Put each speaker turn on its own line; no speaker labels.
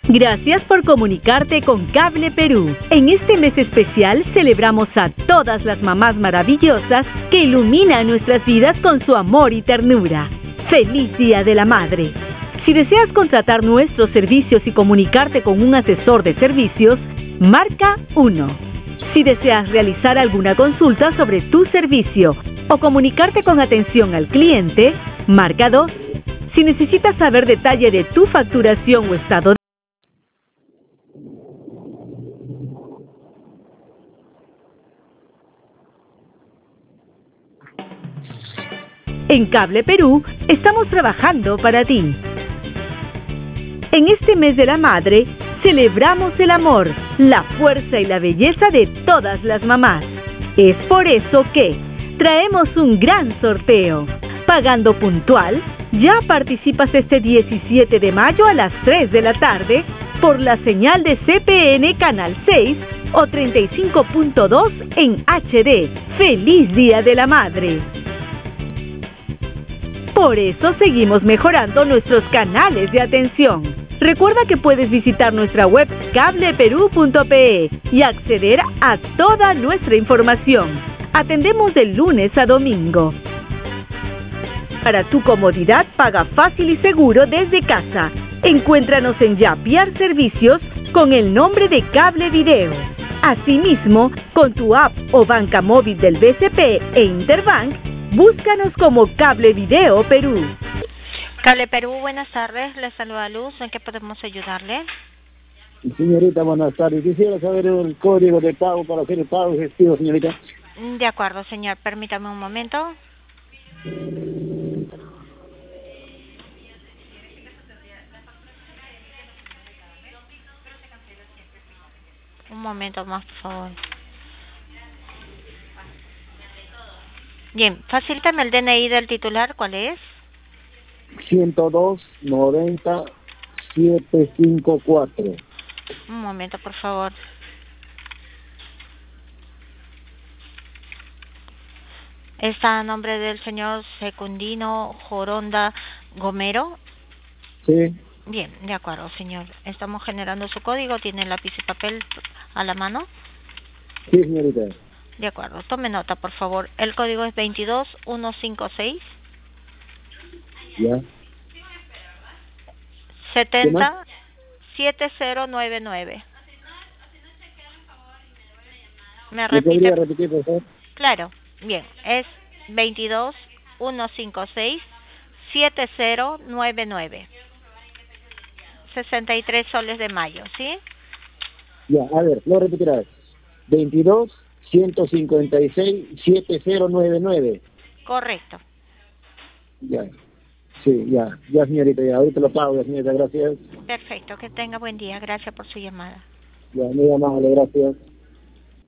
Gracias por comunicarte con Cable Perú. En este mes especial celebramos a todas las mamás maravillosas que iluminan nuestras vidas con su amor y ternura. ¡Feliz Día de la Madre! Si deseas contratar nuestros servicios y comunicarte con un asesor de servicios, marca 1. Si deseas realizar alguna consulta sobre tu servicio o comunicarte con atención al cliente, marca 2. Si necesitas saber detalle de tu facturación o estado de... En Cable Perú estamos trabajando para ti. En este mes de la madre, celebramos el amor, la fuerza y la belleza de todas las mamás. Es por eso que traemos un gran sorteo. Pagando puntual, ya participas este 17 de mayo a las 3 de la tarde por la señal de CPN Canal 6 o 35.2 en HD. ¡Feliz Día de la Madre! Por eso seguimos mejorando nuestros canales de atención. Recuerda que puedes visitar nuestra web cableperú.pe y acceder a toda nuestra información. Atendemos de lunes a domingo. Para tu comodidad, paga fácil y seguro desde casa. Encuéntranos en Yapiar Servicios con el nombre de Cable Video. Asimismo, con tu app o banca móvil del BCP e Interbank, búscanos como Cable Video Perú.
Cable Perú, buenas tardes. Les saluda Luz. ¿En qué podemos ayudarle?
Señorita, buenas tardes. Quisiera saber el código de pago para hacer el pago efectivo, señorita.
De acuerdo, señor. Permítame un momento. Un momento más, por favor. Bien, facíltame el DNI del titular. ¿Cuál es?
102-90-754.
Un momento, por favor. ¿Está a nombre del señor Secundino Joronda Gomero?
Sí.
Bien, de acuerdo, señor. Estamos generando su código. ¿Tiene lápiz y papel a la mano?
Sí, señorita.
De acuerdo. Tome nota, por favor. El código es 22156.
Ya.
7099. ¿Me
repite?
podría
repetir, por favor?
Claro. Bien, es 22156 7099. 63 soles de mayo, ¿sí?
Ya, a ver, lo repetirás. 22-156-7099.
Correcto.
Ya. Sí, ya, señorita, ya. Ahorita lo pago, ya, señorita, gracias.
Perfecto, que tenga buen día. Gracias por su llamada.
Ya, muy amable, gracias.